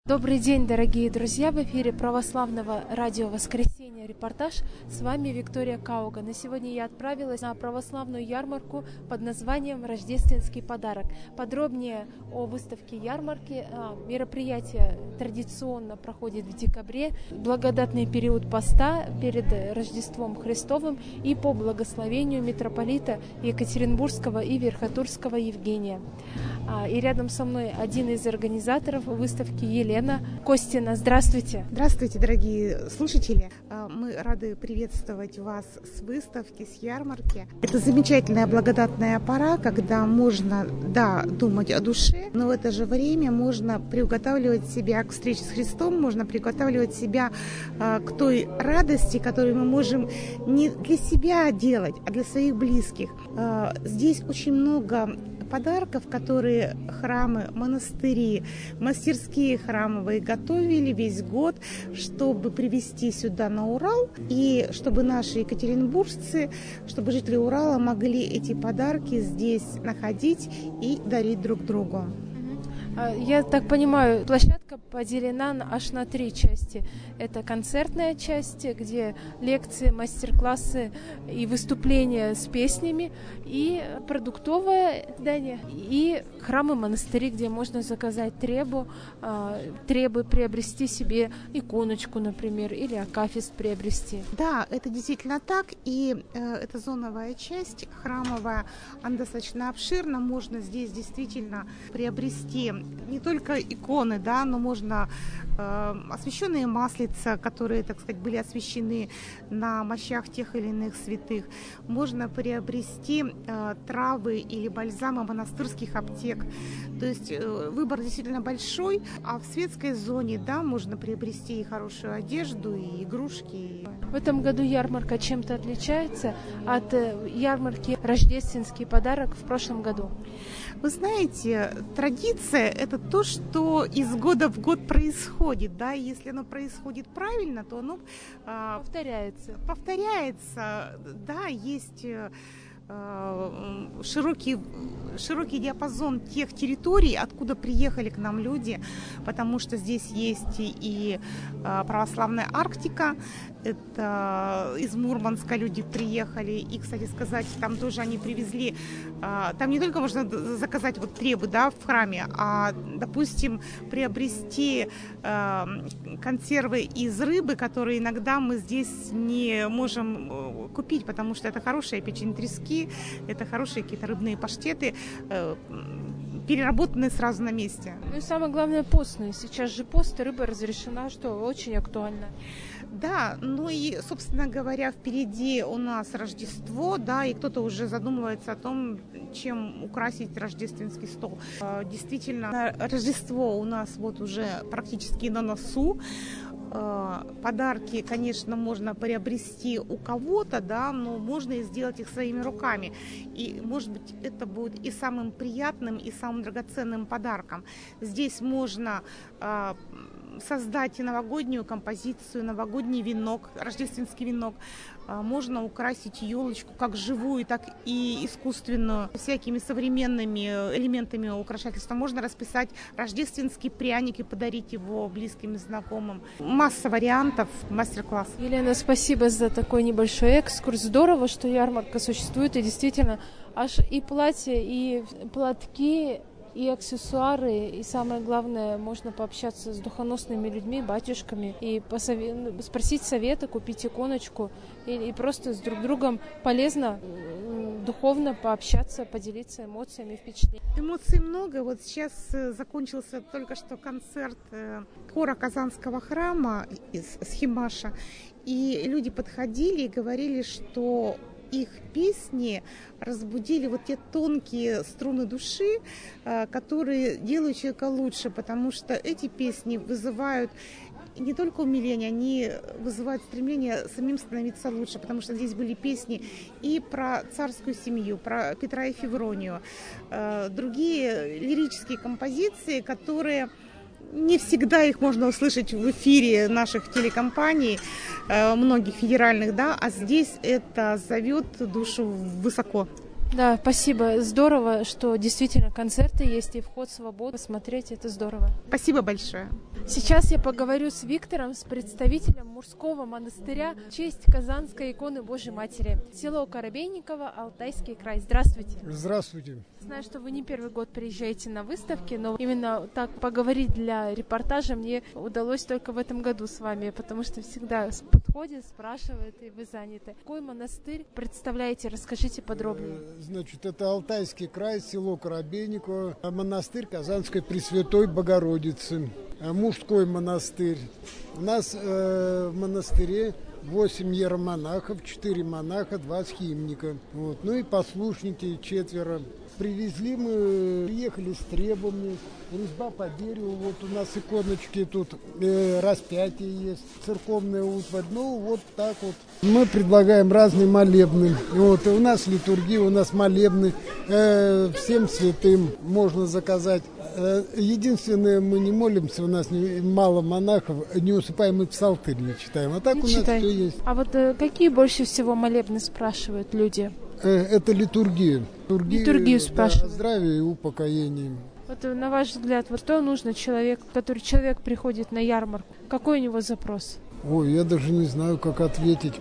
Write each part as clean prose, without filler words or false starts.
Добрый день, дорогие друзья! В эфире православного радио «Воскресенье» репортаж. С вами Виктория Кауга. На сегодня я отправилась на православную ярмарку под названием «Рождественский подарок». Подробнее о выставке ярмарки. Мероприятие традиционно проходит в декабре, благодатный период поста перед Рождеством Христовым и по благословению митрополита Екатеринбургского и Верхотурского Евгения. И рядом со мной один из организаторов выставки Елена Костина. Здравствуйте. Здравствуйте, дорогие слушатели. Мы рады приветствовать вас с выставки, с ярмарки. Это замечательная благодатная пора, когда можно, думать о душе, но в это же время можно приуготавливать себя к встрече с Христом, можно приуготавливать себя к той радости, которую мы можем не для себя делать, а для своих близких. Здесь очень много подарков, которые храмы, монастыри, мастерские храмовые готовили весь год, чтобы привезти сюда на Урал, и чтобы наши екатеринбуржцы, чтобы жители Урала могли эти подарки здесь находить и дарить друг другу. Я так понимаю, площадка поделена аж на 3 части. Это концертная часть, где лекции, мастер-классы и выступления с песнями, и продуктовое здание, и храмы-монастыри, где можно заказать требы приобрести себе иконочку, например, или акафист приобрести. Да, это действительно так, и эта зоновая часть храмовая, она достаточно обширна, можно здесь действительно приобрести не только иконы, но можно освященные маслица, которые, так сказать, были освящены на мощах тех или иных святых. Можно приобрести травы или бальзамы монастырских аптек. То есть выбор действительно большой, а в светской зоне, можно приобрести и хорошую одежду, и игрушки. В этом году ярмарка чем-то отличается от ярмарки «Рождественский подарок» в прошлом году? Вы знаете, традиция – это то, что из года в год происходит. Если оно происходит правильно, то оно повторяется. Есть широкий диапазон тех территорий, откуда приехали к нам люди, потому что здесь есть и православная Арктика, это из Мурманска люди приехали, и, кстати сказать, там тоже они привезли, там не только можно заказать требы, в храме, а, допустим, приобрести консервы из рыбы, которые иногда мы здесь не можем купить, потому что это хорошая печень трески, это хорошие какие-то рыбные паштеты, переработанные сразу на месте. И самое главное, постные. Сейчас же пост, и рыба разрешена, что очень актуально. Да, и, собственно говоря, впереди у нас Рождество, и кто-то уже задумывается о том, чем украсить рождественский стол. Действительно, Рождество у нас уже практически на носу. Подарки, конечно, можно приобрести у кого-то, но можно и сделать их своими руками. И, может быть, это будет и самым приятным, и самым драгоценным подарком. Здесь можно создать и новогоднюю композицию, новогодний венок, рождественский венок. Можно украсить елочку как живую, так и искусственную, всякими современными элементами украшательства. Можно расписать рождественский пряник и подарить его близким и знакомым. Масса вариантов, мастер-класс. Елена, спасибо за такой небольшой экскурс. Здорово, что ярмарка существует, и действительно аж и платья, и платки, и аксессуары, и самое главное, можно пообщаться с духоносными людьми, батюшками, и спросить совета, купить иконочку, и просто с друг другом полезно духовно пообщаться, поделиться эмоциями, впечатлениями. Эмоций много. Сейчас закончился только что концерт хора Казанского храма из Схимаша, и люди подходили и говорили, что их песни разбудили те тонкие струны души, которые делают человека лучше, потому что эти песни вызывают не только умиление, они вызывают стремление самим становиться лучше, потому что здесь были песни и про царскую семью, про Петра и Февронию, другие лирические композиции, которые не всегда их можно услышать в эфире наших телекомпаний, многих федеральных, а здесь это зовет душу высоко. Да, спасибо. Здорово, что действительно концерты есть и вход свободный. Посмотреть, это здорово. Спасибо большое. Сейчас я поговорю с Виктором, с представителем мужского монастыря в честь Казанской иконы Божьей Матери. Село Коробейниково, Алтайский край. Здравствуйте. Здравствуйте. Знаю, что вы не первый год приезжаете на выставки, но именно так поговорить для репортажа мне удалось только в этом году с вами, потому что всегда подходят, спрашивают, и вы заняты. Какой монастырь представляете? Расскажите подробнее. Значит, это Алтайский край, село Коробейниково, монастырь Казанской Пресвятой Богородицы, мужской монастырь. У нас в монастыре 8 иеромонахов, 4 монаха, 2 схимника. Вот. Ну и послушники 4. Приехали с требами, резьба по дереву, вот у нас иконочки тут, распятие есть, церковная утварь, ну вот так вот. Мы предлагаем разные молебны, вот, и у нас литургия, у нас молебны, всем святым можно заказать. Единственное, мы не молимся, у нас мало монахов, не усыпаем и псалтырь не читаем, а так не у нас читаем. Все есть. А вот какие больше всего молебны спрашивают люди? Это литургия. Литургию спрашивают. Да, о здравии и упокоении. Вот на ваш взгляд, вот что нужно человеку, человек приходит на ярмарку? Какой у него запрос? Ой, я даже не знаю, как ответить.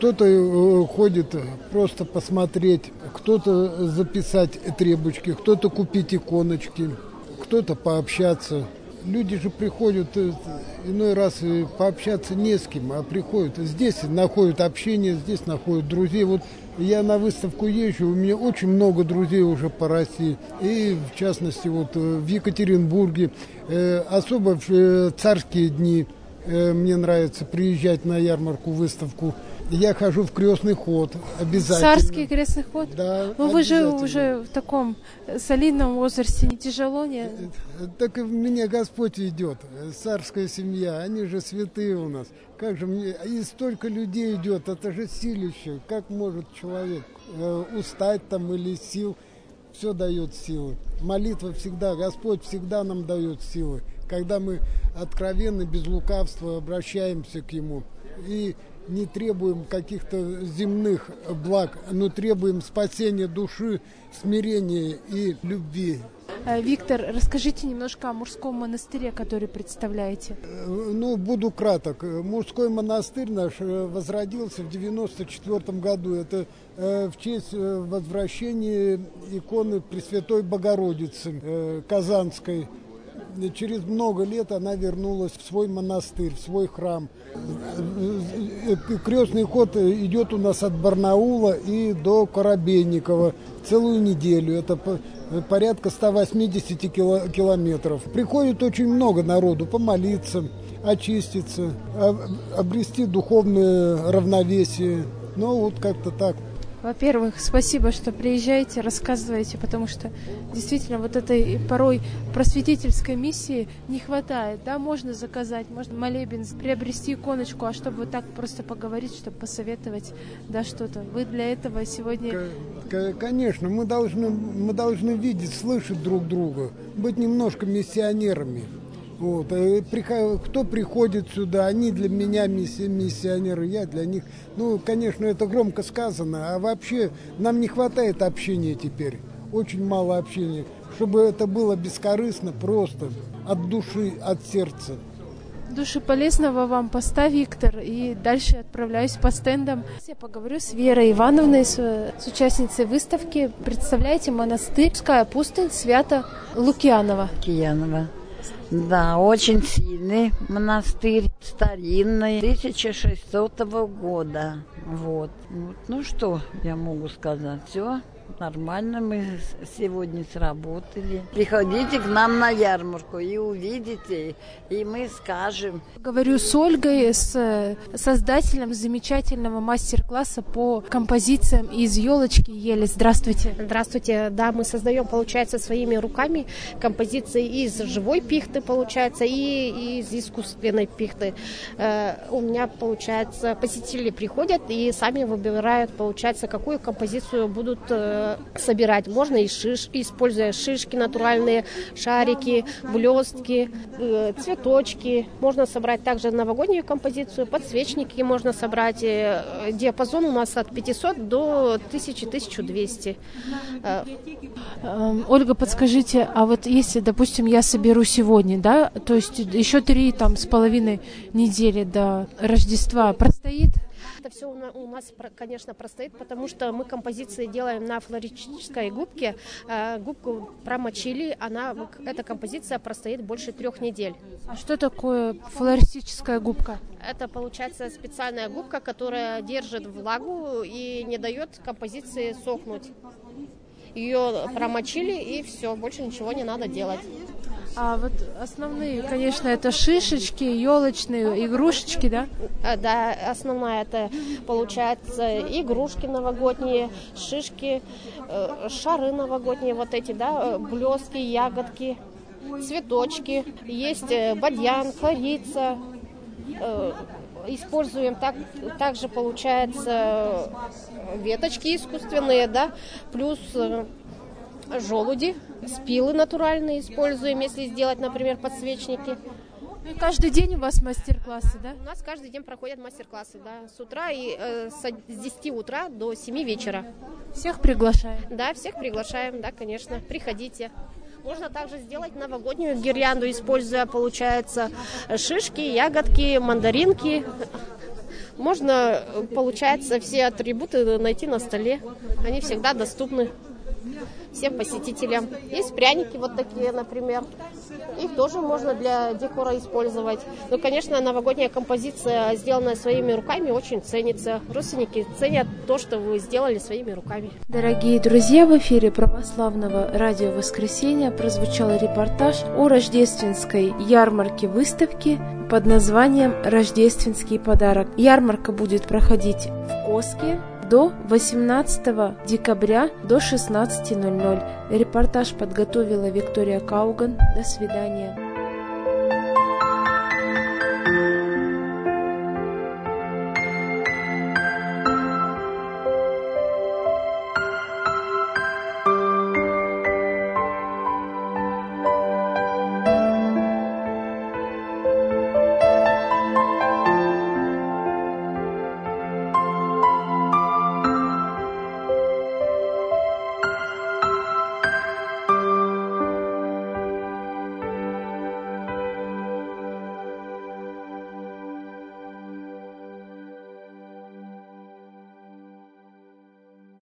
Кто-то ходит просто посмотреть, кто-то записать требочки, кто-то купить иконочки, кто-то пообщаться. Люди же приходят иной раз пообщаться не с кем, а приходят. Здесь находят общение, здесь находят друзей. Вот я на выставку езжу, у меня очень много друзей уже по России. И в частности вот в Екатеринбурге, особо в царские дни мне нравится приезжать на ярмарку, выставку. Я хожу в крестный ход обязательно. Царский крестный ход? Да. Ну вы же уже в таком солидном возрасте, не тяжело, нет? Так и меня Господь ведет, царская семья, они же святые у нас. Как же мне, и столько людей идет, это же силище. Как может человек устать там или сил? Все дает силы. Молитва всегда, Господь всегда нам дает силы. Когда мы откровенно, без лукавства обращаемся к Ему. И не требуем каких-то земных благ, но требуем спасения души, смирения и любви. Виктор, расскажите немножко о мужском монастыре, который представляете. Ну, буду краток. Мужской монастырь наш возродился в 1994 году. Это в честь возвращения иконы Пресвятой Богородицы Казанской. Через много лет она вернулась в свой монастырь, в свой храм. Крестный ход идет у нас от Барнаула и до Коробейникова целую неделю. Это порядка 180 километров. Приходит очень много народу помолиться, очиститься, обрести духовное равновесие. Ну, вот как-то так. Во-первых, спасибо, что приезжаете, рассказываете, потому что действительно вот этой порой просветительской миссии не хватает. Да, можно заказать, можно молебен, приобрести иконочку, а чтобы вот так просто поговорить, чтобы посоветовать, да, что-то. Вы для этого сегодня... Конечно, мы должны видеть, слышать друг друга, быть немножко миссионерами. Вот. Кто приходит сюда, они для меня миссионеры, я для них. Ну, конечно, это громко сказано, а вообще нам не хватает общения теперь. Очень мало общения. Чтобы это было бескорыстно, просто, от души, от сердца. Душеполезного вам поста, Виктор, и дальше отправляюсь по стендам. Я поговорю с Верой Ивановной, с участницей выставки. Представляете монастырь «Мужская пустынь» Свято-Лукьянова. Да, очень сильный монастырь, старинный, 1600 года. Вот. Ну что я могу сказать? Все нормально, мы сегодня сработали. Приходите к нам на ярмарку и увидите, и мы скажем. Говорю с Ольгой, с создателем замечательного мастер-класса по композициям из елочки и ели. Здравствуйте. Здравствуйте. Да, мы создаем, получается, своими руками композиции из живой пихты, получается, и из искусственной пихты. У меня, получается, посетители приходят и сами выбирают, получается, какую композицию будут собирать. Можно и используя шишки натуральные, шарики, блестки, цветочки. Можно собрать также новогоднюю композицию, подсвечники можно собрать. Диапазон у нас от 500 до 1000-1200. Ольга, подскажите, а вот если, допустим, я соберу сегодня, да, то есть еще 3,5 недели до Рождества простоит? Это все у нас, конечно, простоит, потому что мы композиции делаем на флористической губке. Губку промочили, эта композиция простоит больше 3 недель. А что такое флористическая губка? Это, получается, специальная губка, которая держит влагу и не дает композиции сохнуть. Ее промочили, и все, больше ничего не надо делать. А вот основные, конечно, это шишечки, елочные, игрушечки, да? Да, основная это, получается, игрушки новогодние, шишки, шары новогодние, вот эти, да, блестки, ягодки, цветочки. Есть бадьян, корица. Используем также, получается, веточки искусственные, да, плюс желуди, спилы натуральные используем, если сделать, например, подсвечники. И каждый день у вас мастер-классы, да? У нас каждый день проходят мастер-классы, да, с утра и с 10 утра до 7 вечера. Всех приглашаем? Да, всех приглашаем, да, конечно, приходите. Можно также сделать новогоднюю гирлянду, используя, получается, шишки, ягодки, мандаринки. Можно, получается, все атрибуты найти на столе. Они всегда доступны всем посетителям. Есть пряники вот такие, например. Их тоже можно для декора использовать. Ну, конечно, новогодняя композиция, сделанная своими руками, очень ценится. Родственники ценят то, что вы сделали своими руками. Дорогие друзья, в эфире Православного радио «Воскресенье» прозвучал репортаж о рождественской ярмарке-выставке под названием «Рождественский подарок». Ярмарка будет проходить в Коске до 18 декабря до 16:00. Репортаж подготовила Виктория Кауган. До свидания.